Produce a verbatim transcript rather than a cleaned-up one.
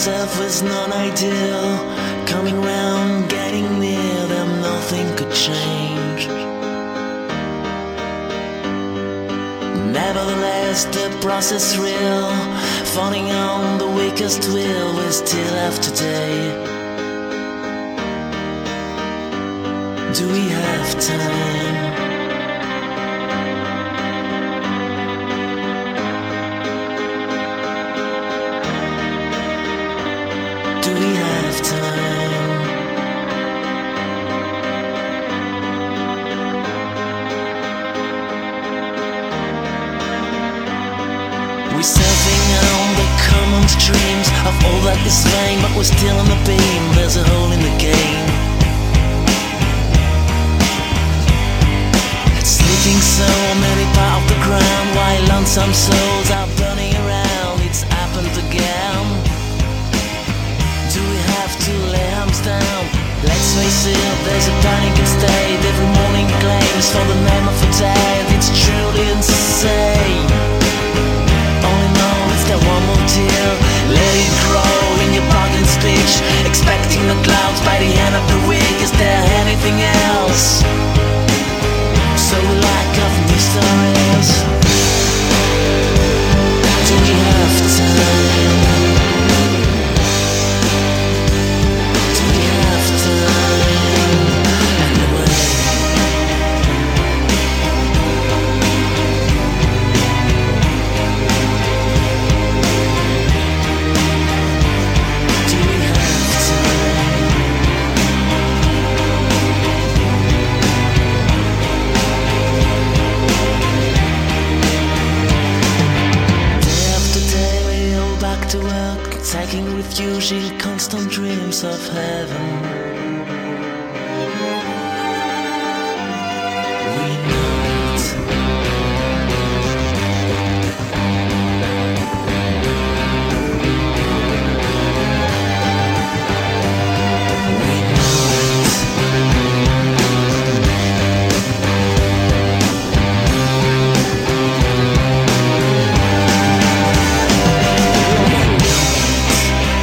myself was non-ideal. Coming round, getting near them, nothing could change. Nevertheless, the process real. Falling on the weakest will, we still have today. Do we have time? Do we have time? We're surfing on the common streams of all that is vain, but we're still in the beam. There's a hole in the game. Sleeping so many part of the ground, while lonesome souls are burning around. It's happened again. Do we have to lay arms down? Let's face it, there's a panic state. Every morning claims for the name of a dead. It's truly insane. All in all, it's got one more tear. Let it grow in your parting speech, expecting the clouds by the end of the week. Is there anything else? So lack of mysteries. Do we have time? Do we have time? Anyway. Do we have time? To work, taking refuge in constant dreams of heaven.